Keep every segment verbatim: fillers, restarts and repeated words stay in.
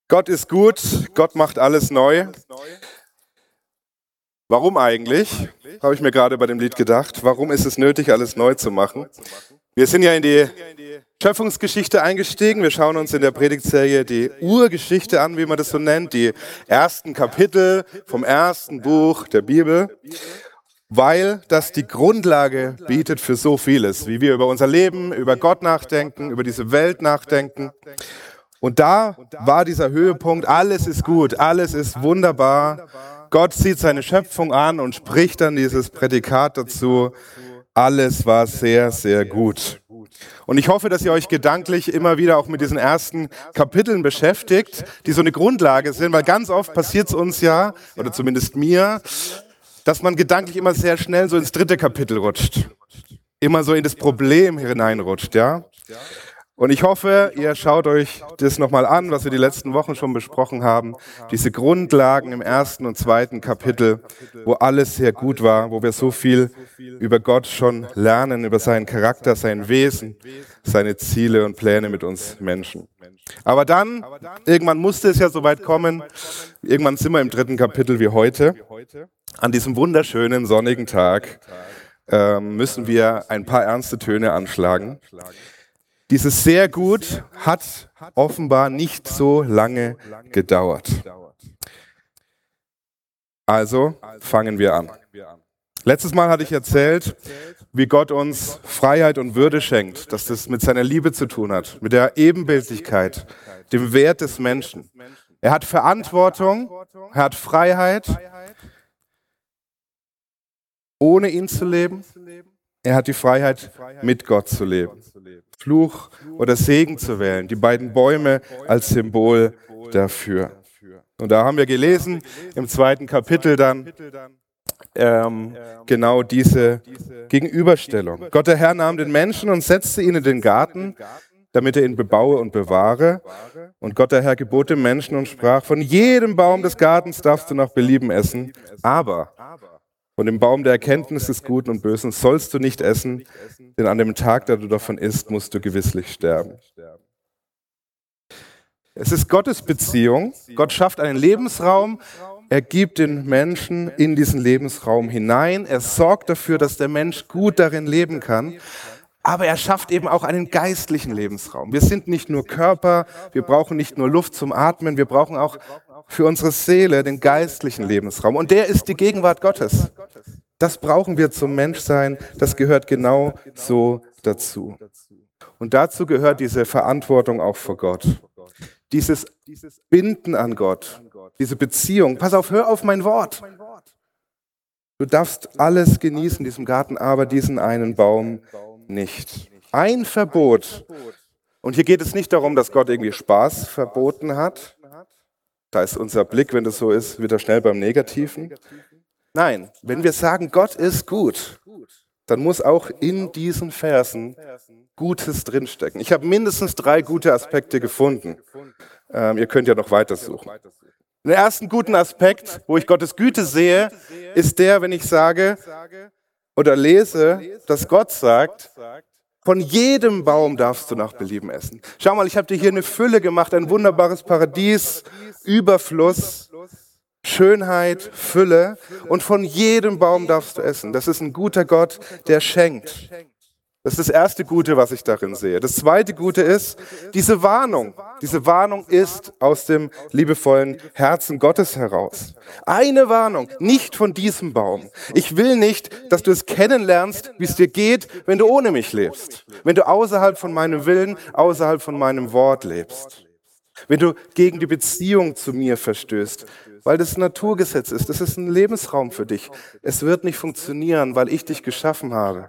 Gott ist gut, Gott macht alles neu. Warum eigentlich? Habe ich mir gerade bei dem Lied gedacht. Warum ist es nötig, alles neu zu machen? Wir sind ja in die Schöpfungsgeschichte eingestiegen. Wir schauen uns in der Predigtserie die Urgeschichte an, wie man das so nennt, die ersten Kapitel vom ersten Buch der Bibel, weil das die Grundlage bietet für so vieles, wie wir über unser Leben, über Gott nachdenken, über diese Welt nachdenken. Und da war dieser Höhepunkt, alles ist gut, alles ist wunderbar. Gott sieht seine Schöpfung an und spricht dann dieses Prädikat dazu, alles war sehr, sehr gut. Und ich hoffe, dass ihr euch gedanklich immer wieder auch mit diesen ersten Kapiteln beschäftigt, die so eine Grundlage sind, weil ganz oft passiert es uns ja, oder zumindest mir, dass man gedanklich immer sehr schnell so ins dritte Kapitel rutscht. Immer so in das Problem hineinrutscht, ja. Und ich hoffe, ihr schaut euch das nochmal an, was wir die letzten Wochen schon besprochen haben. Diese Grundlagen im ersten und zweiten Kapitel, wo alles sehr gut war, wo wir so viel über Gott schon lernen, über seinen Charakter, sein Wesen, seine Ziele und Pläne mit uns Menschen. Aber dann, irgendwann musste es ja so weit kommen, irgendwann sind wir im dritten Kapitel wie heute. An diesem wunderschönen sonnigen Tag äh, müssen wir ein paar ernste Töne anschlagen. Dieses sehr gut hat offenbar nicht so lange gedauert. Also fangen wir an. Letztes Mal hatte ich erzählt, wie Gott uns Freiheit und Würde schenkt, dass das mit seiner Liebe zu tun hat, mit der Ebenbildlichkeit, dem Wert des Menschen. Er hat Verantwortung, er hat Freiheit, ohne ihn zu leben. Er hat die Freiheit, mit Gott zu leben. Fluch oder Segen zu wählen, die beiden Bäume als Symbol dafür. Und da haben wir gelesen, im zweiten Kapitel dann ähm, genau diese Gegenüberstellung. Gott der Herr nahm den Menschen und setzte ihn in den Garten, damit er ihn bebaue und bewahre. Und Gott der Herr gebot dem Menschen und sprach, von jedem Baum des Gartens darfst du nach Belieben essen, aber von dem Baum der Erkenntnis des Guten und Bösen sollst du nicht essen, denn an dem Tag, da du davon isst, musst du gewisslich sterben. Es ist Gottes Beziehung. Gott schafft einen Lebensraum. Er gibt den Menschen in diesen Lebensraum hinein. Er sorgt dafür, dass der Mensch gut darin leben kann. Aber er schafft eben auch einen geistlichen Lebensraum. Wir sind nicht nur Körper, wir brauchen nicht nur Luft zum Atmen, wir brauchen auch für unsere Seele den geistlichen Lebensraum. Und der ist die Gegenwart Gottes. Das brauchen wir zum Menschsein, das gehört genau so dazu. Und dazu gehört diese Verantwortung auch vor Gott. Dieses Binden an Gott, diese Beziehung. Pass auf, hör auf mein Wort. Du darfst alles genießen in diesem Garten, aber diesen einen Baum nicht. Ein Verbot. Und hier geht es nicht darum, dass Gott irgendwie Spaß verboten hat. Da ist unser Blick, wenn das so ist, wieder schnell beim Negativen. Nein, wenn wir sagen, Gott ist gut, dann muss auch in diesen Versen Gutes drinstecken. Ich habe mindestens drei gute Aspekte gefunden. Ähm, ihr könnt ja noch weitersuchen. Den ersten guten Aspekt, wo ich Gottes Güte sehe, ist der, wenn ich sage oder lese, dass Gott sagt, von jedem Baum darfst du nach Belieben essen. Schau mal, ich habe dir hier eine Fülle gemacht, ein wunderbares Paradies, Überfluss, Schönheit, Fülle. Und von jedem Baum darfst du essen. Das ist ein guter Gott, der schenkt. Das ist das erste Gute, was ich darin sehe. Das zweite Gute ist diese Warnung. Diese Warnung ist aus dem liebevollen Herzen Gottes heraus. Eine Warnung, nicht von diesem Baum. Ich will nicht, dass du es kennenlernst, wie es dir geht, wenn du ohne mich lebst. Wenn du außerhalb von meinem Willen, außerhalb von meinem Wort lebst. Wenn du gegen die Beziehung zu mir verstößt. Weil das ein Naturgesetz ist. Das ist ein Lebensraum für dich. Es wird nicht funktionieren, weil ich dich geschaffen habe.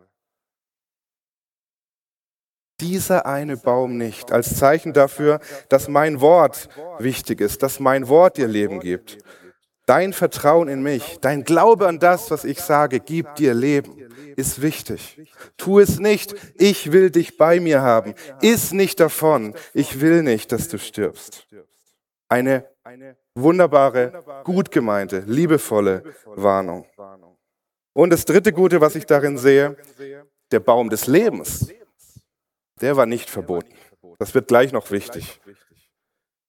Dieser eine Baum nicht, als Zeichen dafür, dass mein Wort wichtig ist, dass mein Wort dir Leben gibt. Dein Vertrauen in mich, dein Glaube an das, was ich sage, gibt dir Leben, ist wichtig. Tu es nicht, ich will dich bei mir haben. Iss nicht davon, ich will nicht, dass du stirbst. Eine wunderbare, gut gemeinte, liebevolle Warnung. Und das dritte Gute, was ich darin sehe, der Baum des Lebens. Der war nicht verboten. Das wird gleich noch wichtig.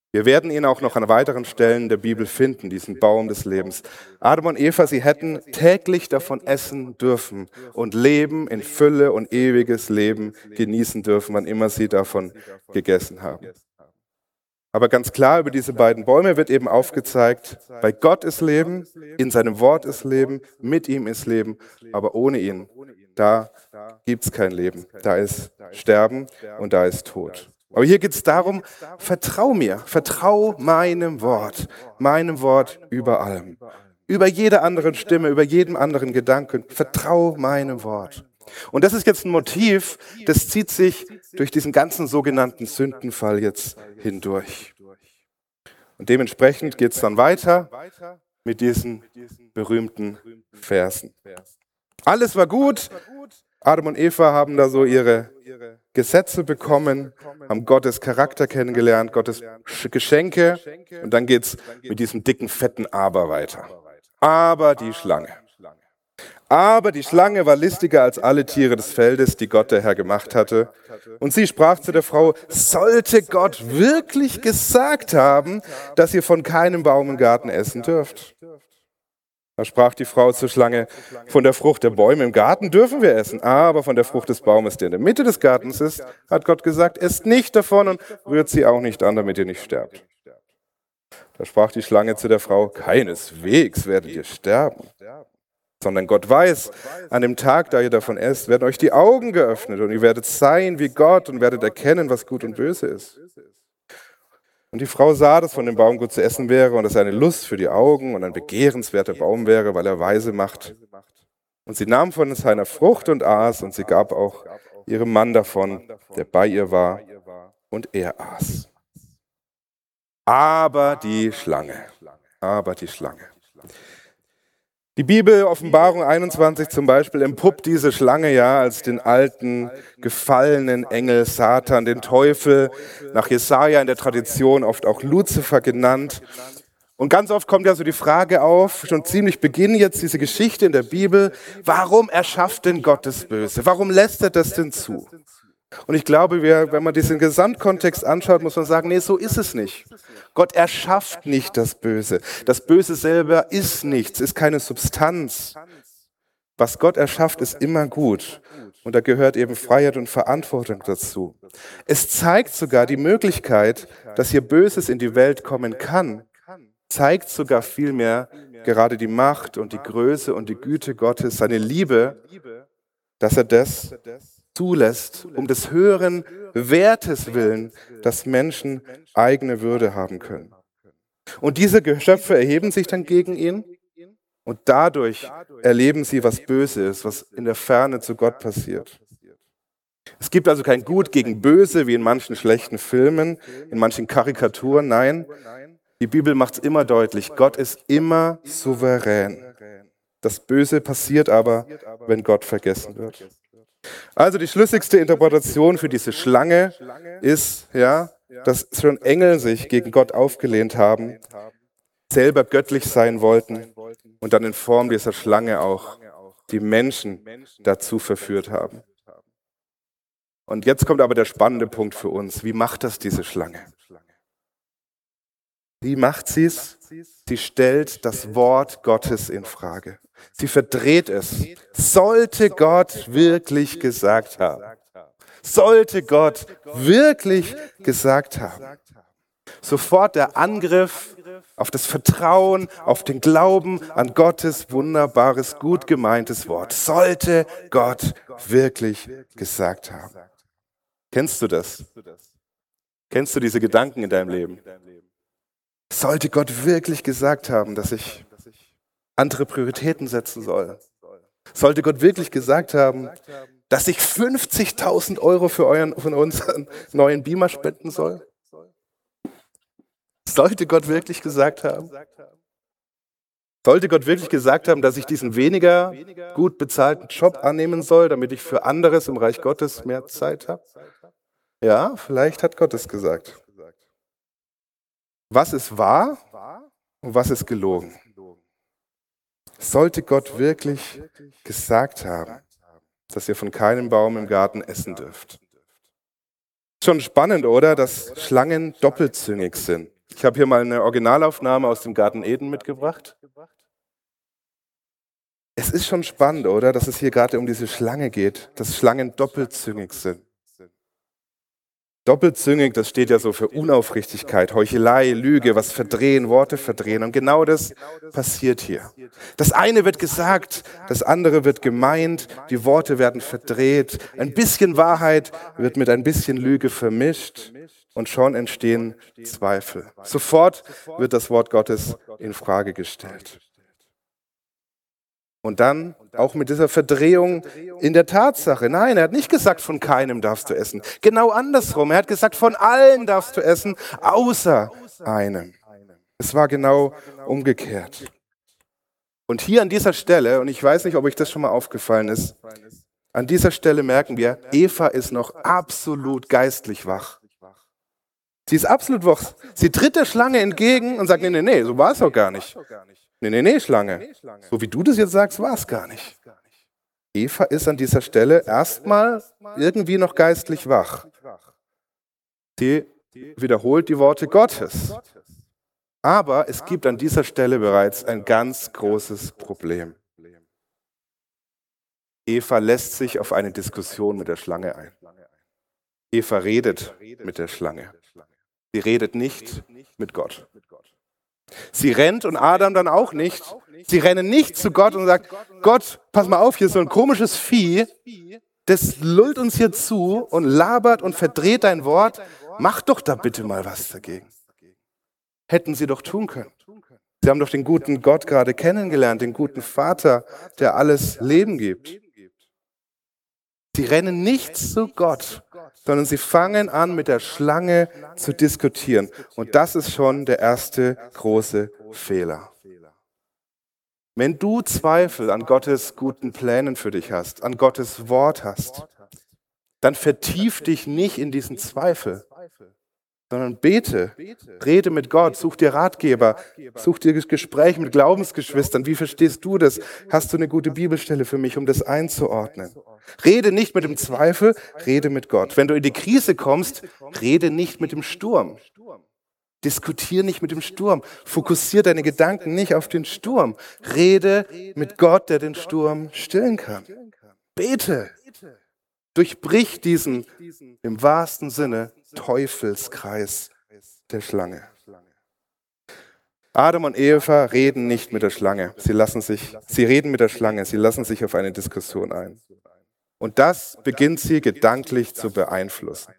Wir werden ihn auch noch an weiteren Stellen der Bibel finden, diesen Baum des Lebens. Adam und Eva, sie hätten täglich davon essen dürfen und Leben in Fülle und ewiges Leben genießen dürfen, wann immer sie davon gegessen haben. Aber ganz klar, über diese beiden Bäume wird eben aufgezeigt, bei Gott ist Leben, in seinem Wort ist Leben, mit ihm ist Leben, aber ohne ihn, da gibt es kein Leben. Da ist Sterben und da ist Tod. Aber hier geht es darum, vertrau mir, vertrau meinem Wort, meinem Wort über allem. Über jede andere Stimme, über jeden anderen Gedanken, vertrau meinem Wort. Und das ist jetzt ein Motiv, das zieht sich durch diesen ganzen sogenannten Sündenfall jetzt hindurch. Und dementsprechend geht es dann weiter mit diesen berühmten Versen. Alles war gut. Adam und Eva haben da so ihre Gesetze bekommen, haben Gottes Charakter kennengelernt, Gottes Geschenke. Und dann geht es mit diesem dicken, fetten Aber weiter. Aber die Schlange. Aber die Schlange war listiger als alle Tiere des Feldes, die Gott der Herr gemacht hatte. Und sie sprach zu der Frau, sollte Gott wirklich gesagt haben, dass ihr von keinem Baum im Garten essen dürft? Da sprach die Frau zur Schlange, von der Frucht der Bäume im Garten dürfen wir essen, aber von der Frucht des Baumes, der in der Mitte des Gartens ist, hat Gott gesagt, esst nicht davon und rührt sie auch nicht an, damit ihr nicht sterbt. Da sprach die Schlange zu der Frau, keineswegs werdet ihr sterben, sondern Gott weiß, an dem Tag, da ihr davon esst, werden euch die Augen geöffnet und ihr werdet sein wie Gott und werdet erkennen, was gut und böse ist. Und die Frau sah, dass von dem Baum gut zu essen wäre und dass er eine Lust für die Augen und ein begehrenswerter Baum wäre, weil er weise macht. Und sie nahm von seiner Frucht und aß, und sie gab auch ihrem Mann davon, der bei ihr war, und er aß. Aber die Schlange, aber die Schlange. Die Bibel, Offenbarung einundzwanzig zum Beispiel, empuppt diese Schlange ja als den alten, gefallenen Engel Satan, den Teufel, nach Jesaja in der Tradition oft auch Luzifer genannt. Und ganz oft kommt ja so die Frage auf, schon ziemlich Beginn jetzt diese Geschichte in der Bibel, warum erschafft denn Gott das Böse? Warum lässt er das denn zu? Und ich glaube, wir, wenn man diesen Gesamtkontext anschaut, muss man sagen, nee, so ist es nicht. Gott erschafft nicht das Böse. Das Böse selber ist nichts, ist keine Substanz. Was Gott erschafft, ist immer gut. Und da gehört eben Freiheit und Verantwortung dazu. Es zeigt sogar die Möglichkeit, dass hier Böses in die Welt kommen kann. Zeigt sogar vielmehr gerade die Macht und die Größe und die Güte Gottes, seine Liebe, dass er das zulässt, um des höheren Wertes willen, dass Menschen eigene Würde haben können. Und diese Geschöpfe erheben sich dann gegen ihn und dadurch erleben sie, was böse ist, was in der Ferne zu Gott passiert. Es gibt also kein Gut gegen Böse, wie in manchen schlechten Filmen, in manchen Karikaturen, nein. Die Bibel macht es immer deutlich, Gott ist immer souverän. Das Böse passiert aber, wenn Gott vergessen wird. Also die schlüssigste Interpretation für diese Schlange ist, ja, dass schon Engel sich gegen Gott aufgelehnt haben, selber göttlich sein wollten und dann in Form dieser Schlange auch die Menschen dazu verführt haben. Und jetzt kommt aber der spannende Punkt für uns. Wie macht das diese Schlange? Wie macht sie es? Sie stellt das Wort Gottes in Frage. Sie verdreht es. Sollte Gott wirklich gesagt haben? Sollte Gott wirklich gesagt haben? Sofort der Angriff auf das Vertrauen, auf den Glauben an Gottes wunderbares, gut gemeintes Wort. Sollte Gott wirklich gesagt haben? Kennst du das? Kennst du diese Gedanken in deinem Leben? Sollte Gott wirklich gesagt haben, dass ich andere Prioritäten setzen soll? Sollte Gott wirklich gesagt haben, dass ich fünfzigtausend Euro für euren, von unseren neuen Beamer spenden soll? Sollte Gott wirklich gesagt haben? Sollte Gott wirklich gesagt haben, dass ich diesen weniger gut bezahlten Job annehmen soll, damit ich für anderes im Reich Gottes mehr Zeit habe? Ja, vielleicht hat Gott es gesagt. Was ist wahr und was ist gelogen? Sollte Gott wirklich gesagt haben, dass ihr von keinem Baum im Garten essen dürft? Schon spannend, oder? Dass Schlangen doppelzüngig sind. Ich habe hier mal eine Originalaufnahme aus dem Garten Eden mitgebracht. Es ist schon spannend, oder, dass es hier gerade um diese Schlange geht, dass Schlangen doppelzüngig sind. Doppelzüngig, das steht ja so für Unaufrichtigkeit, Heuchelei, Lüge, was verdrehen, Worte verdrehen. Und genau das passiert hier. Das eine wird gesagt, das andere wird gemeint, die Worte werden verdreht, ein bisschen Wahrheit wird mit ein bisschen Lüge vermischt und schon entstehen Zweifel. Sofort wird das Wort Gottes in Frage gestellt. Und dann auch mit dieser Verdrehung in der Tatsache. Nein, er hat nicht gesagt, von keinem darfst du essen. Genau andersrum. Er hat gesagt, von allen darfst du essen, außer einem. Es war genau umgekehrt. Und hier an dieser Stelle, und ich weiß nicht, ob euch das schon mal aufgefallen ist, an dieser Stelle merken wir, Eva ist noch absolut geistlich wach. Sie ist absolut wach. Sie tritt der Schlange entgegen und sagt, nee, nee, nee, so war es doch gar nicht. Nee, nee, nee, Schlange. So wie du das jetzt sagst, war es gar nicht. Eva ist an dieser Stelle erstmal irgendwie noch geistlich wach. Sie wiederholt die Worte Gottes. Aber es gibt an dieser Stelle bereits ein ganz großes Problem. Eva lässt sich auf eine Diskussion mit der Schlange ein. Eva redet mit der Schlange. Sie redet nicht mit Gott. Sie rennt und Adam dann auch nicht. Sie rennen nicht zu Gott und sagen, Gott, pass mal auf, hier ist so ein komisches Vieh, das lullt uns hier zu und labert und verdreht dein Wort. Mach doch da bitte mal was dagegen. Hätten sie doch tun können. Sie haben doch den guten Gott gerade kennengelernt, den guten Vater, der alles Leben gibt. Sie rennen nicht zu Gott, sondern sie fangen an, mit der Schlange zu diskutieren. Und das ist schon der erste große Fehler. Wenn du Zweifel an Gottes guten Plänen für dich hast, an Gottes Wort hast, dann vertief dich nicht in diesen Zweifel, sondern bete, rede mit Gott, such dir Ratgeber, such dir Gespräche mit Glaubensgeschwistern. Wie verstehst du das? Hast du eine gute Bibelstelle für mich, um das einzuordnen? Rede nicht mit dem Zweifel, rede mit Gott. Wenn du in die Krise kommst, rede nicht mit dem Sturm. Diskutier nicht mit dem Sturm. Fokussier deine Gedanken nicht auf den Sturm. Rede mit Gott, der den Sturm stillen kann. Bete. Durchbrich diesen, im wahrsten Sinne, Teufelskreis der Schlange. Adam und Eva reden nicht mit der Schlange. Sie lassen sich, sie reden mit der Schlange. Sie lassen sich auf eine Diskussion ein. Und das beginnt sie gedanklich zu beeinflussen.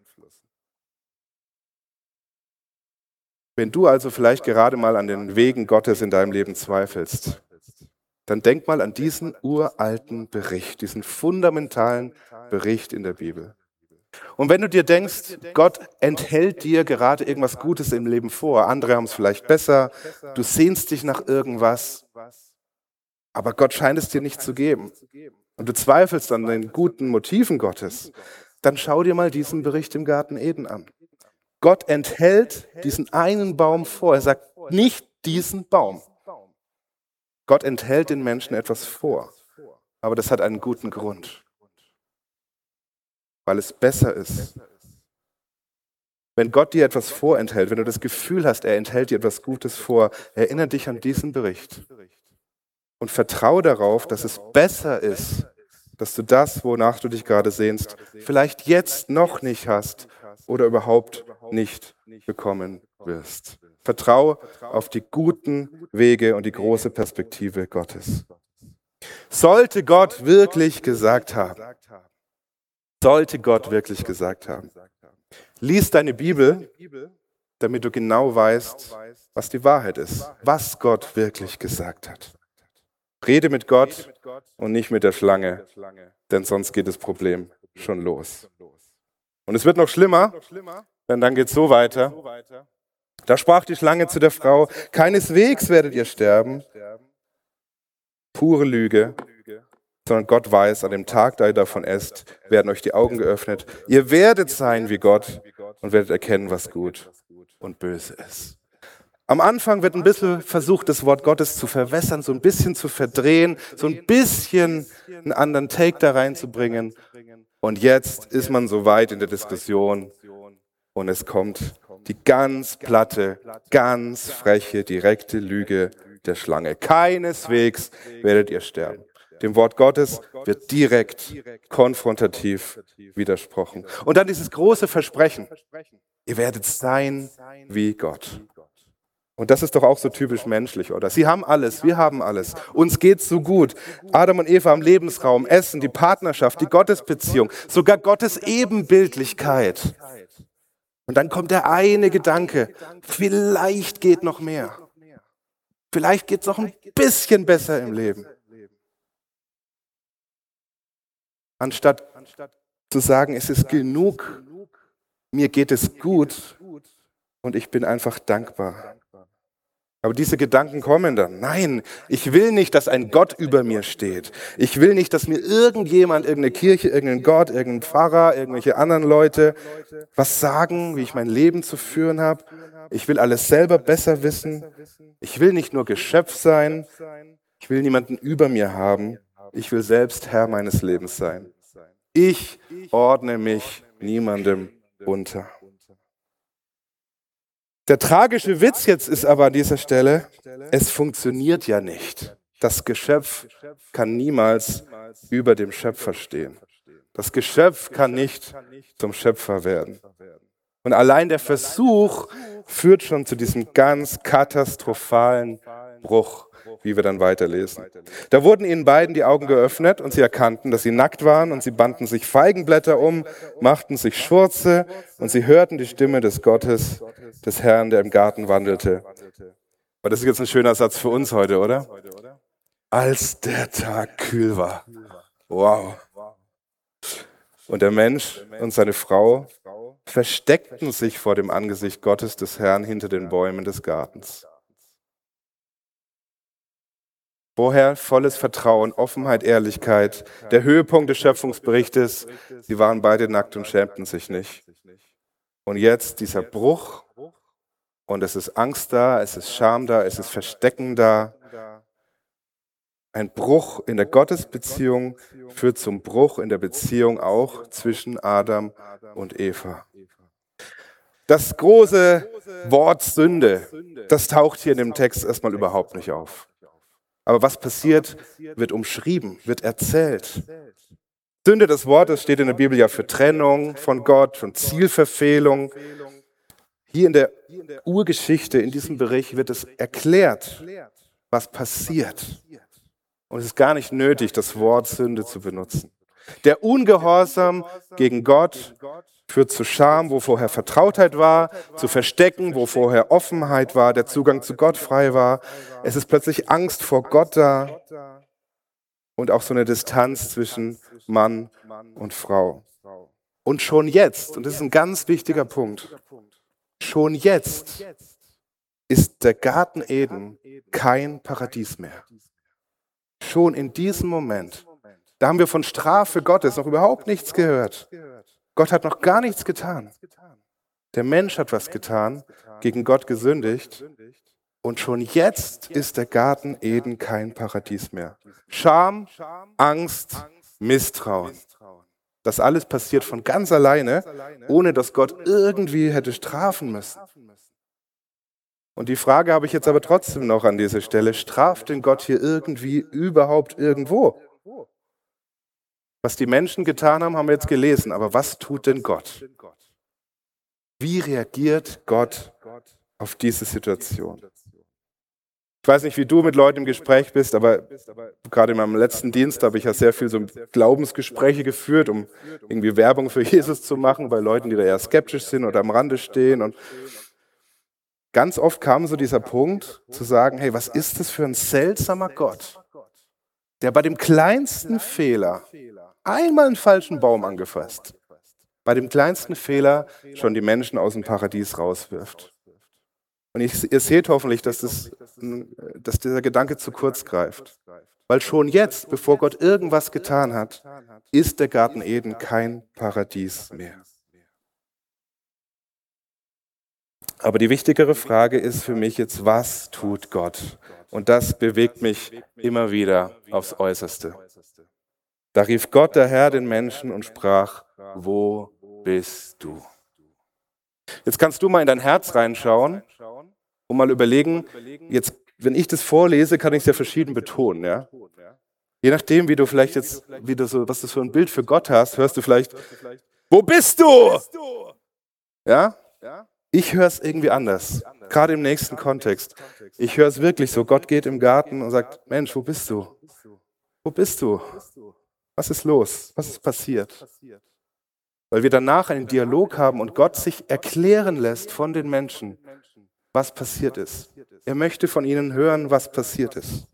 Wenn du also vielleicht gerade mal an den Wegen Gottes in deinem Leben zweifelst, dann denk mal an diesen uralten Bericht, diesen fundamentalen Bericht in der Bibel. Und wenn du dir denkst, Gott enthält dir gerade irgendwas Gutes im Leben vor, andere haben es vielleicht besser, du sehnst dich nach irgendwas, aber Gott scheint es dir nicht zu geben und du zweifelst an den guten Motiven Gottes, dann schau dir mal diesen Bericht im Garten Eden an. Gott enthält diesen einen Baum vor, er sagt nicht diesen Baum. Gott enthält den Menschen etwas vor, aber das hat einen guten Grund, weil es besser ist. Wenn Gott dir etwas vorenthält, wenn du das Gefühl hast, er enthält dir etwas Gutes vor, erinnere dich an diesen Bericht und vertraue darauf, dass es besser ist, dass du das, wonach du dich gerade sehnst, vielleicht jetzt noch nicht hast oder überhaupt nicht bekommen wirst. Vertraue auf die guten Wege und die große Perspektive Gottes. Sollte Gott wirklich gesagt haben, sollte Gott wirklich gesagt haben, lies deine Bibel, damit du genau weißt, was die Wahrheit ist, was Gott wirklich gesagt hat. Rede mit Gott und nicht mit der Schlange, denn sonst geht das Problem schon los. Und es wird noch schlimmer, denn dann geht es so weiter. Da sprach die Schlange zu der Frau, keineswegs werdet ihr sterben. Pure Lüge, sondern Gott weiß, an dem Tag, da ihr davon esst, werden euch die Augen geöffnet. Ihr werdet sein wie Gott und werdet erkennen, was gut und böse ist. Am Anfang wird ein bisschen versucht, das Wort Gottes zu verwässern, so ein bisschen zu verdrehen, so ein bisschen einen anderen Take da reinzubringen. Und jetzt ist man so weit in der Diskussion und es kommt Die ganz platte, ganz freche, direkte Lüge der Schlange. Keineswegs werdet ihr sterben. Dem Wort Gottes wird direkt, konfrontativ widersprochen. Und dann dieses große Versprechen. Ihr werdet sein wie Gott. Und das ist doch auch so typisch menschlich, oder? Sie haben alles, wir haben alles. Uns geht's so gut. Adam und Eva haben Lebensraum, Essen, die Partnerschaft, die Gottesbeziehung, sogar Gottes Ebenbildlichkeit. Und dann kommt der eine Gedanke, vielleicht geht noch mehr. Vielleicht geht's noch ein bisschen besser im Leben. Anstatt zu sagen, es ist genug, mir geht es gut und ich bin einfach dankbar. Aber diese Gedanken kommen dann. Nein, ich will nicht, dass ein Gott über mir steht. Ich will nicht, dass mir irgendjemand, irgendeine Kirche, irgendein Gott, irgendein Pfarrer, irgendwelche anderen Leute was sagen, wie ich mein Leben zu führen habe. Ich will alles selber besser wissen. Ich will nicht nur Geschöpf sein. Ich will niemanden über mir haben. Ich will selbst Herr meines Lebens sein. Ich ordne mich niemandem unter. Der tragische Witz jetzt ist aber an dieser Stelle, es funktioniert ja nicht. Das Geschöpf kann niemals über dem Schöpfer stehen. Das Geschöpf kann nicht zum Schöpfer werden. Und allein der Versuch führt schon zu diesem ganz katastrophalen Bruch, wie wir dann weiterlesen. Da wurden ihnen beiden die Augen geöffnet und sie erkannten, dass sie nackt waren und sie banden sich Feigenblätter um, machten sich Schurze und sie hörten die Stimme des Gottes, des Herrn, der im Garten wandelte. Aber das ist jetzt ein schöner Satz für uns heute, oder? Als der Tag kühl war. Wow. Und der Mensch und seine Frau versteckten sich vor dem Angesicht Gottes des Herrn hinter den Bäumen des Gartens. Vorher volles Vertrauen, Offenheit, Ehrlichkeit, der Höhepunkt des Schöpfungsberichtes. Sie waren beide nackt und schämten sich nicht. Und jetzt dieser Bruch und es ist Angst da, es ist Scham da, es ist Verstecken da. Ein Bruch in der Gottesbeziehung führt zum Bruch in der Beziehung auch zwischen Adam und Eva. Das große Wort Sünde, das taucht hier in dem Text erstmal überhaupt nicht auf. Aber was passiert, wird umschrieben, wird erzählt. Sünde des Wortes steht in der Bibel ja für Trennung von Gott, von Zielverfehlung. Hier in der Urgeschichte, in diesem Bericht wird es erklärt, was passiert. Und es ist gar nicht nötig, das Wort Sünde zu benutzen. Der Ungehorsam gegen Gott führt zu Scham, wo vorher Vertrautheit war, zu Verstecken, wo vorher Offenheit war, der Zugang zu Gott frei war. Es ist plötzlich Angst vor Gott da und auch so eine Distanz zwischen Mann und Frau. Und schon jetzt, und das ist ein ganz wichtiger Punkt, schon jetzt ist der Garten Eden kein Paradies mehr. Schon in diesem Moment, da haben wir von Strafe Gottes noch überhaupt nichts gehört. Gott hat noch gar nichts getan. Der Mensch hat was getan, gegen Gott gesündigt. Und schon jetzt ist der Garten Eden kein Paradies mehr. Scham, Angst, Misstrauen. Das alles passiert von ganz alleine, ohne dass Gott irgendwie hätte strafen müssen. Und die Frage habe ich jetzt aber trotzdem noch an dieser Stelle. Straft denn Gott hier irgendwie überhaupt irgendwo? Was die Menschen getan haben, haben wir jetzt gelesen. Aber was tut denn Gott? Wie reagiert Gott auf diese Situation? Ich weiß nicht, wie du mit Leuten im Gespräch bist, aber gerade in meinem letzten Dienst habe ich ja sehr viel so Glaubensgespräche geführt, um irgendwie Werbung für Jesus zu machen, bei Leuten, die da eher skeptisch sind oder am Rande stehen. Und ganz oft kam so dieser Punkt, zu sagen, hey, was ist das für ein seltsamer Gott, der bei dem kleinsten Fehler einmal einen falschen Baum angefasst, bei dem kleinsten Fehler schon die Menschen aus dem Paradies rauswirft. Und ich, ihr seht hoffentlich, dass, das, dass dieser Gedanke zu kurz greift. Weil schon jetzt, bevor Gott irgendwas getan hat, ist der Garten Eden kein Paradies mehr. Aber die wichtigere Frage ist für mich jetzt, was tut Gott? Und das bewegt mich immer wieder aufs Äußerste. Da rief Gott, der Herr, den Menschen und sprach, wo bist du? Jetzt kannst du mal in dein Herz reinschauen und mal überlegen, jetzt, wenn ich das vorlese, kann ich es ja verschieden betonen, ja? Je nachdem, wie du vielleicht jetzt, wie du so, was du für ein Bild für Gott hast, hörst du vielleicht, wo bist du? Ja? Ich höre es irgendwie anders, gerade im nächsten Kontext. Ich höre es wirklich so, Gott geht im Garten und sagt, Mensch, wo bist du? Wo bist du? Was ist los? Was ist passiert? Weil wir danach einen Dialog haben und Gott sich erklären lässt von den Menschen, was passiert ist. Er möchte von ihnen hören, was passiert ist.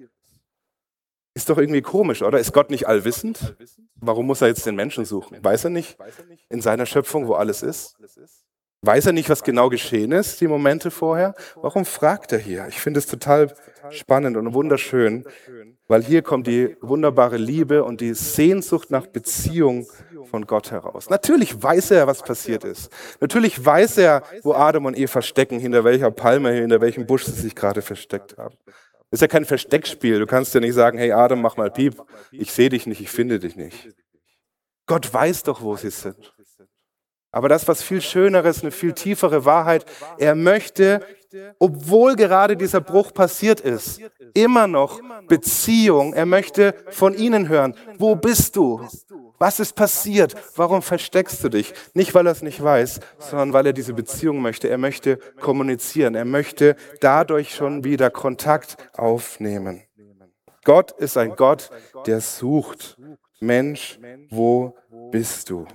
Ist doch irgendwie komisch, oder? Ist Gott nicht allwissend? Warum muss er jetzt den Menschen suchen? Weiß er nicht in seiner Schöpfung, wo alles ist? Weiß er nicht, was genau geschehen ist, die Momente vorher? Warum fragt er hier? Ich finde es total spannend und wunderschön, weil hier kommt die wunderbare Liebe und die Sehnsucht nach Beziehung von Gott heraus. Natürlich weiß er, was passiert ist. Natürlich weiß er, wo Adam und Eva stecken, hinter welcher Palme, hinter welchem Busch sie sich gerade versteckt haben. Das ist ja kein Versteckspiel. Du kannst ja nicht sagen, hey Adam, mach mal Piep, ich sehe dich nicht, ich finde dich nicht. Gott weiß doch, wo sie sind. Aber das, was viel Schöneres, eine viel tiefere Wahrheit, er möchte, obwohl gerade dieser Bruch passiert ist, immer noch Beziehung. Er möchte von ihnen hören. Wo bist du? Was ist passiert? Warum versteckst du dich? Nicht, weil er es nicht weiß, sondern weil er diese Beziehung möchte. Er möchte kommunizieren. Er möchte dadurch schon wieder Kontakt aufnehmen. Gott ist ein Gott, der sucht. Mensch, wo bist du?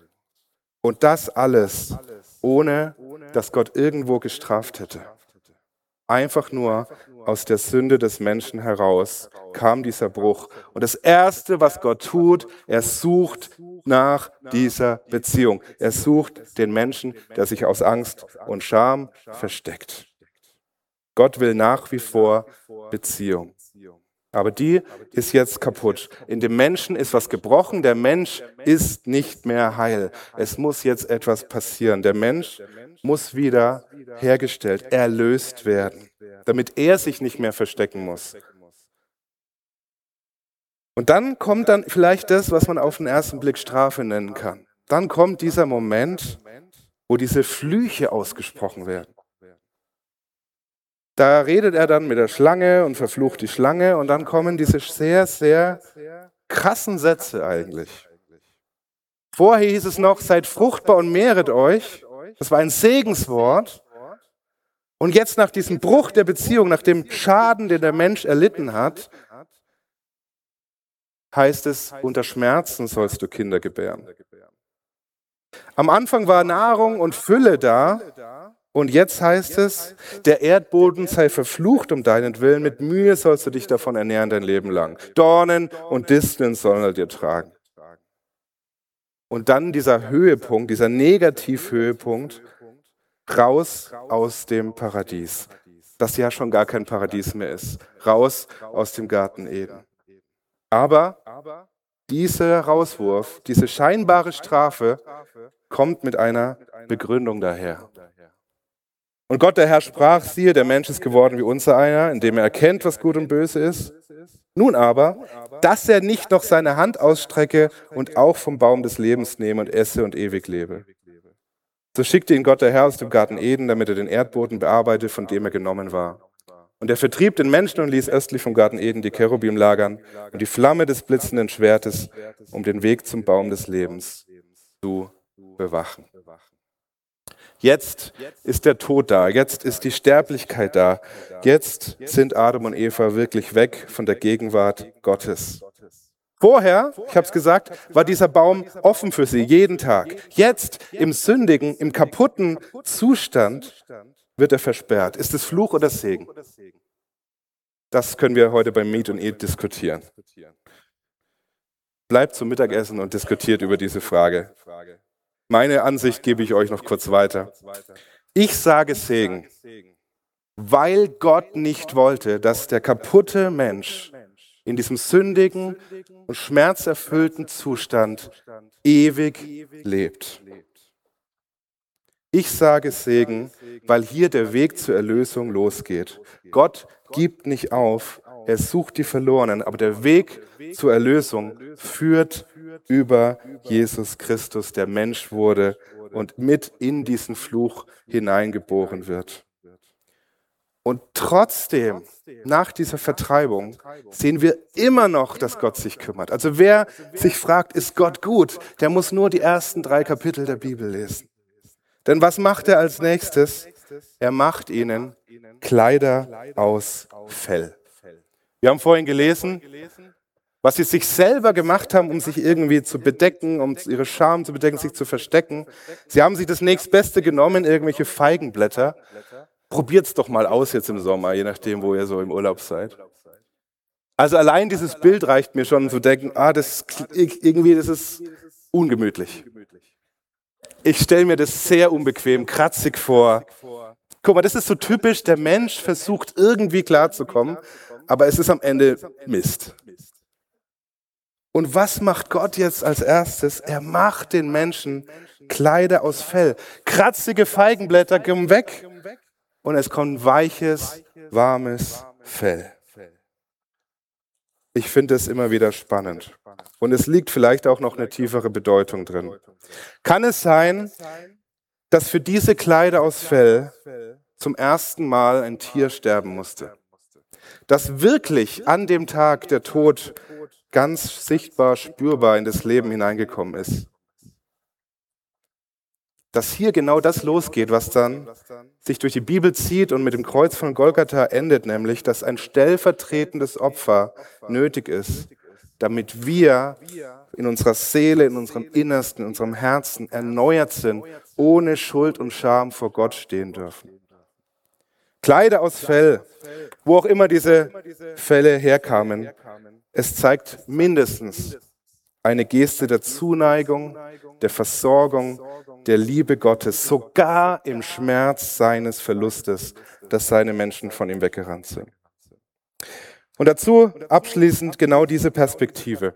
Und das alles, ohne dass Gott irgendwo gestraft hätte. Einfach nur aus der Sünde des Menschen heraus kam dieser Bruch. Und das Erste, was Gott tut, er sucht nach dieser Beziehung. Er sucht den Menschen, der sich aus Angst und Scham versteckt. Gott will nach wie vor Beziehung. Aber die ist jetzt kaputt. In dem Menschen ist was gebrochen. Der Mensch ist nicht mehr heil. Es muss jetzt etwas passieren. Der Mensch muss wieder hergestellt, erlöst werden, damit er sich nicht mehr verstecken muss. Und dann kommt dann vielleicht das, was man auf den ersten Blick Strafe nennen kann. Dann kommt dieser Moment, wo diese Flüche ausgesprochen werden. Da redet er dann mit der Schlange und verflucht die Schlange und dann kommen diese sehr, sehr krassen Sätze eigentlich. Vorher hieß es noch, seid fruchtbar und mehret euch. Das war ein Segenswort. Und jetzt nach diesem Bruch der Beziehung, nach dem Schaden, den der Mensch erlitten hat, heißt es, unter Schmerzen sollst du Kinder gebären. Am Anfang war Nahrung und Fülle da. Und jetzt heißt es, der Erdboden sei verflucht um deinetwillen, mit Mühe sollst du dich davon ernähren dein Leben lang. Dornen und Disteln sollen er dir tragen. Und dann dieser Höhepunkt, dieser Negativhöhepunkt, raus aus dem Paradies, das ja schon gar kein Paradies mehr ist, raus aus dem Garten Eden. Aber dieser Rauswurf, diese scheinbare Strafe, kommt mit einer Begründung daher. Und Gott, der Herr, sprach, siehe, der Mensch ist geworden wie unser einer, indem er erkennt, was gut und böse ist. Nun aber, dass er nicht noch seine Hand ausstrecke und auch vom Baum des Lebens nehme und esse und ewig lebe. So schickte ihn Gott, der Herr, aus dem Garten Eden, damit er den Erdboden bearbeitet, von dem er genommen war. Und er vertrieb den Menschen und ließ östlich vom Garten Eden die Cherubim lagern und die Flamme des blitzenden Schwertes, um den Weg zum Baum des Lebens zu bewachen. Jetzt ist der Tod da, jetzt ist die Sterblichkeit da, jetzt sind Adam und Eva wirklich weg von der Gegenwart Gottes. Vorher, ich habe es gesagt, war dieser Baum offen für sie, jeden Tag. Jetzt, im sündigen, im kaputten Zustand, wird er versperrt. Ist es Fluch oder Segen? Das können wir heute beim Meet und Eat diskutieren. Bleibt zum Mittagessen und diskutiert über diese Frage. Meine Ansicht gebe ich euch noch kurz weiter. Ich sage Segen, weil Gott nicht wollte, dass der kaputte Mensch in diesem sündigen und schmerzerfüllten Zustand ewig lebt. Ich sage Segen, weil hier der Weg zur Erlösung losgeht. Gott gibt nicht auf, er sucht die Verlorenen, aber der Weg zur Erlösung führt über Jesus Christus, der Mensch wurde und mit in diesen Fluch hineingeboren wird. Und trotzdem, nach dieser Vertreibung, sehen wir immer noch, dass Gott sich kümmert. Also wer sich fragt, ist Gott gut, der muss nur die ersten drei Kapitel der Bibel lesen. Denn was macht er als nächstes? Er macht ihnen Kleider aus Fell. Wir haben vorhin gelesen, was sie sich selber gemacht haben, um sich irgendwie zu bedecken, um ihre Scham zu bedecken, sich zu verstecken. Sie haben sich das nächstbeste genommen, irgendwelche Feigenblätter. Probiert's doch mal aus jetzt im Sommer, je nachdem, wo ihr so im Urlaub seid. Also allein dieses Bild reicht mir schon, zu denken, ah, das irgendwie, das ist ungemütlich. Ich stelle mir das sehr unbequem, kratzig vor. Guck mal, das ist so typisch, der Mensch versucht irgendwie klarzukommen, aber es ist am Ende Mist. Und was macht Gott jetzt als erstes? Er macht den Menschen Kleider aus Fell. Kratzige Feigenblätter kommen weg. Und es kommt weiches, warmes Fell. Ich finde es immer wieder spannend. Und es liegt vielleicht auch noch eine tiefere Bedeutung drin. Kann es sein, dass für diese Kleider aus Fell zum ersten Mal ein Tier sterben musste? Dass wirklich an dem Tag der Tod ganz sichtbar, spürbar in das Leben hineingekommen ist? Dass hier genau das losgeht, was dann sich durch die Bibel zieht und mit dem Kreuz von Golgatha endet, nämlich, dass ein stellvertretendes Opfer nötig ist, damit wir in unserer Seele, in unserem Innersten, in unserem Herzen erneuert sind, ohne Schuld und Scham vor Gott stehen dürfen. Kleider aus Fell, wo auch immer diese Felle herkamen, es zeigt mindestens eine Geste der Zuneigung, der Versorgung, der Liebe Gottes, sogar im Schmerz seines Verlustes, dass seine Menschen von ihm weggerannt sind. Und dazu abschließend genau diese Perspektive.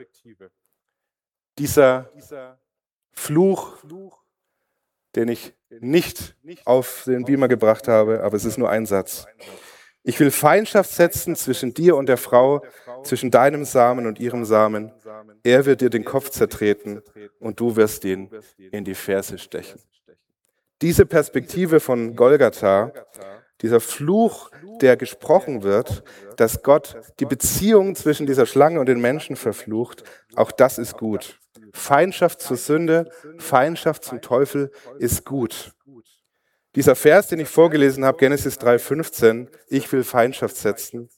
Dieser Fluch, den ich nicht auf den Beamer gebracht habe, aber es ist nur ein Satz. Ich will Feindschaft setzen zwischen dir und der Frau, zwischen deinem Samen und ihrem Samen. Er wird dir den Kopf zertreten und du wirst ihn in die Ferse stechen. Diese Perspektive von Golgatha, dieser Fluch, der gesprochen wird, dass Gott die Beziehung zwischen dieser Schlange und den Menschen verflucht, auch das ist gut. Feindschaft zur Sünde, Feindschaft zum Teufel ist gut. Dieser Vers, den ich vorgelesen habe, Genesis drei fünfzehn, ich will Feindschaft setzen.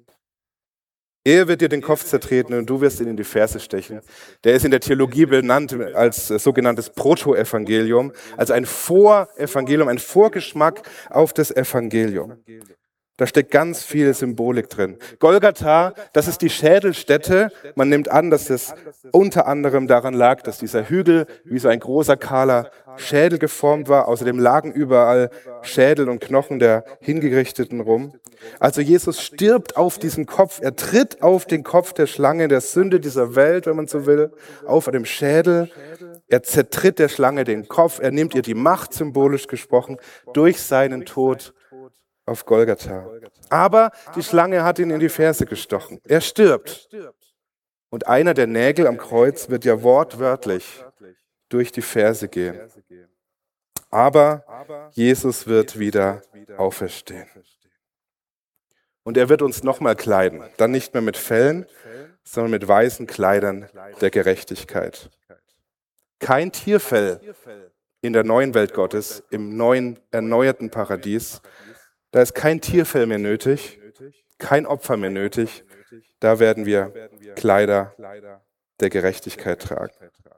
Er wird dir den Kopf zertreten und du wirst ihn in die Ferse stechen. Der ist in der Theologie benannt als sogenanntes Protoevangelium, also ein Vorevangelium, ein Vorgeschmack auf das Evangelium. Da steckt ganz viel Symbolik drin. Golgatha, das ist die Schädelstätte. Man nimmt an, dass es unter anderem daran lag, dass dieser Hügel wie so ein großer, kahler Schädel geformt war. Außerdem lagen überall Schädel und Knochen der Hingerichteten rum. Also Jesus stirbt auf diesen Kopf. Er tritt auf den Kopf der Schlange, der Sünde dieser Welt, wenn man so will, auf dem Schädel. Er zertritt der Schlange den Kopf. Er nimmt ihr die Macht, symbolisch gesprochen, durch seinen Tod auf Golgatha. Aber die Schlange hat ihn in die Ferse gestochen. Er stirbt. Und einer der Nägel am Kreuz wird ja wortwörtlich durch die Ferse gehen. Aber Jesus wird wieder auferstehen. Und er wird uns nochmal kleiden. Dann nicht mehr mit Fellen, sondern mit weißen Kleidern der Gerechtigkeit. Kein Tierfell in der neuen Welt Gottes, im neuen, erneuerten Paradies. Da ist kein Tierfell mehr nötig, kein Opfer mehr nötig. Da werden wir Kleider der Gerechtigkeit tragen.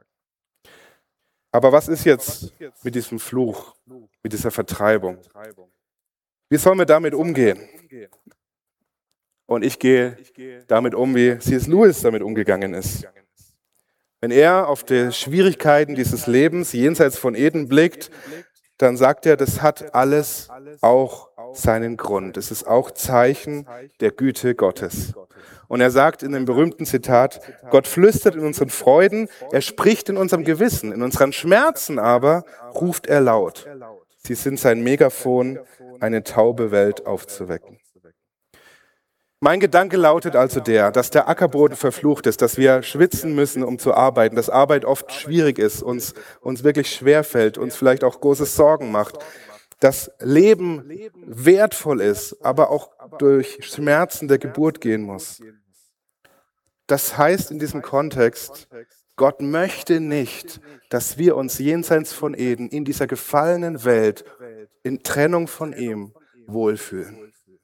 Aber was ist jetzt mit diesem Fluch, mit dieser Vertreibung? Wie sollen wir damit umgehen? Und ich gehe damit um, wie C S Lewis damit umgegangen ist. Wenn er auf die Schwierigkeiten dieses Lebens jenseits von Eden blickt, dann sagt er, das hat alles auch seinen Grund. Es ist auch Zeichen der Güte Gottes. Und er sagt in dem berühmten Zitat, Gott flüstert in unseren Freuden, er spricht in unserem Gewissen, in unseren Schmerzen aber ruft er laut. Sie sind sein Megafon, eine taube Welt aufzuwecken. Mein Gedanke lautet also der, dass der Ackerboden verflucht ist, dass wir schwitzen müssen, um zu arbeiten, dass Arbeit oft schwierig ist, uns, uns wirklich schwerfällt, uns vielleicht auch große Sorgen macht, dass Leben wertvoll ist, aber auch durch Schmerzen der Geburt gehen muss. Das heißt in diesem Kontext, Gott möchte nicht, dass wir uns jenseits von Eden in dieser gefallenen Welt, in Trennung von ihm, wohlfühlen.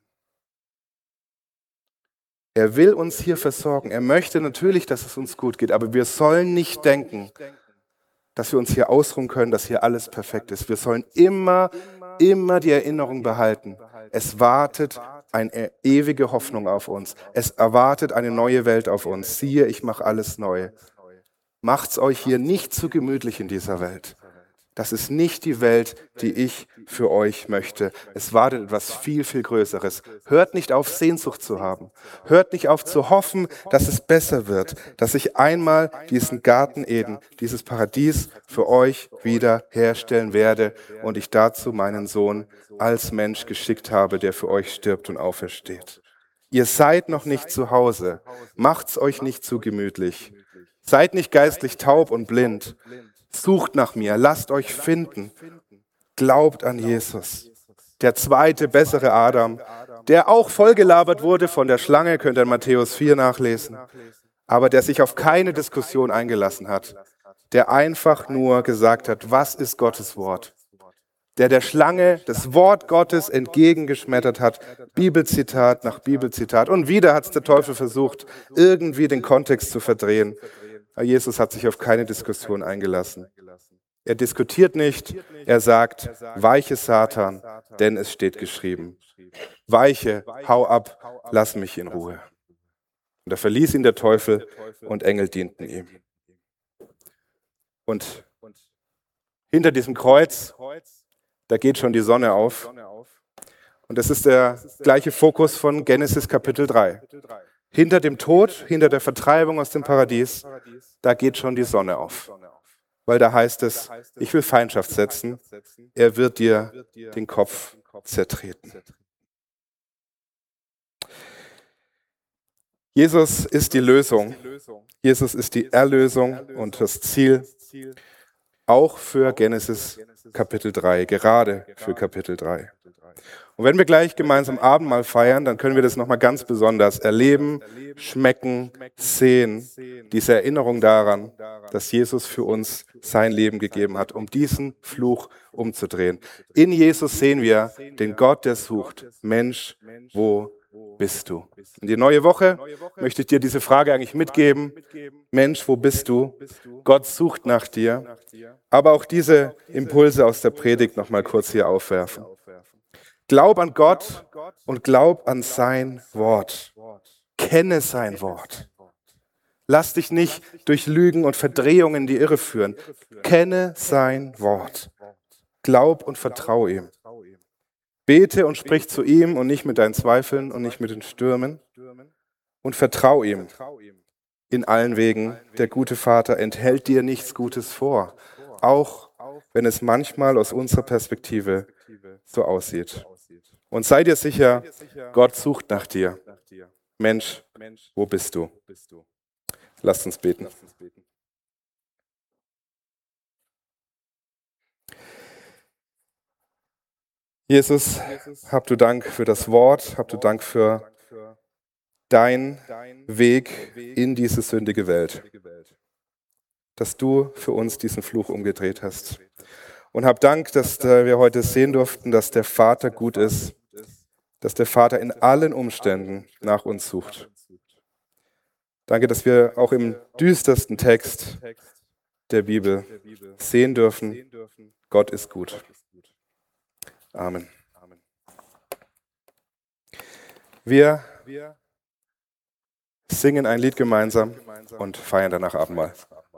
Er will uns hier versorgen. Er möchte natürlich, dass es uns gut geht, aber wir sollen nicht denken, dass wir uns hier ausruhen können, dass hier alles perfekt ist. Wir sollen immer, immer die Erinnerung behalten. Es wartet eine ewige Hoffnung auf uns. Es erwartet eine neue Welt auf uns. Siehe, ich mache alles neu. Macht's euch hier nicht zu gemütlich in dieser Welt. Das ist nicht die Welt, die ich für euch möchte. Es wartet etwas viel, viel Größeres. Hört nicht auf, Sehnsucht zu haben. Hört nicht auf zu hoffen, dass es besser wird, dass ich einmal diesen Garten Eden, dieses Paradies für euch wieder herstellen werde und ich dazu meinen Sohn als Mensch geschickt habe, der für euch stirbt und aufersteht. Ihr seid noch nicht zu Hause. Macht's euch nicht zu gemütlich. Seid nicht geistlich taub und blind. Sucht nach mir, lasst euch finden. Glaubt an Jesus. Der zweite, bessere Adam, der auch vollgelabert wurde von der Schlange, könnt ihr in Matthäus vier nachlesen, aber der sich auf keine Diskussion eingelassen hat, der einfach nur gesagt hat, was ist Gottes Wort? Der der Schlange das Wort Gottes entgegengeschmettert hat, Bibelzitat nach Bibelzitat. Und wieder hat es der Teufel versucht, irgendwie den Kontext zu verdrehen. Aber Jesus hat sich auf keine Diskussion eingelassen. Er diskutiert nicht, er sagt, weiche Satan, denn es steht geschrieben. Weiche, hau ab, lass mich in Ruhe. Und da verließ ihn der Teufel und Engel dienten ihm. Und hinter diesem Kreuz, da geht schon die Sonne auf. Und das ist der gleiche Fokus von Genesis Kapitel drei. Hinter dem Tod, hinter der Vertreibung aus dem Paradies, da geht schon die Sonne auf. Weil da heißt es, ich will Feindschaft setzen, er wird dir den Kopf zertreten. Jesus ist die Lösung. Jesus ist die Erlösung und das Ziel, auch für Genesis Kapitel drei, gerade für Kapitel drei. Und wenn wir gleich gemeinsam Abendmahl feiern, dann können wir das nochmal ganz besonders erleben, schmecken, sehen, diese Erinnerung daran, dass Jesus für uns sein Leben gegeben hat, um diesen Fluch umzudrehen. In Jesus sehen wir den Gott, der sucht. Mensch, wo bist du? In die neue Woche möchte ich dir diese Frage eigentlich mitgeben. Mensch, wo bist du? Gott sucht nach dir. Aber auch diese Impulse aus der Predigt nochmal kurz hier aufwerfen. Glaub an Gott und glaub an sein Wort. Kenne sein Wort. Lass dich nicht durch Lügen und Verdrehungen in die Irre führen. Kenne sein Wort. Glaub und vertraue ihm. Bete und sprich zu ihm und nicht mit deinen Zweifeln und nicht mit den Stürmen. Und vertraue ihm in allen Wegen. Der gute Vater enthält dir nichts Gutes vor. Auch wenn es manchmal aus unserer Perspektive so aussieht. Und sei dir sicher, Gott sucht nach dir. Mensch, wo bist du? Lasst uns beten. Jesus, hab du Dank für das Wort, hab du Dank für dein Weg in diese sündige Welt, dass du für uns diesen Fluch umgedreht hast. Und hab Dank, dass wir heute sehen durften, dass der Vater gut ist, dass der Vater in allen Umständen nach uns sucht. Danke, dass wir auch im düstersten Text der Bibel sehen dürfen, Gott ist gut. Amen. Wir singen ein Lied gemeinsam und feiern danach Abendmahl.